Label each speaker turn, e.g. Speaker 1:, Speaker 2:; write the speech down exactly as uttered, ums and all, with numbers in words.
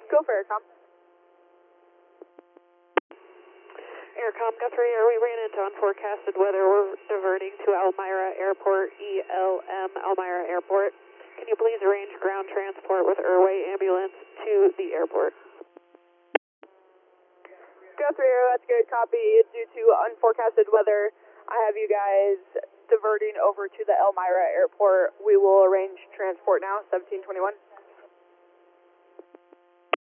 Speaker 1: Go for Aircom.
Speaker 2: Aircom Guthrie, we ran into unforecasted weather. We're diverting to Elmira Airport, E L M, Elmira Airport. Can you please arrange ground transport with Airway ambulance to the airport?
Speaker 1: Guthrie, that's a good copy. It's due to unforecasted weather. I have you guys diverting over to the Elmira Airport. We will arrange transport now, seventeen twenty-one.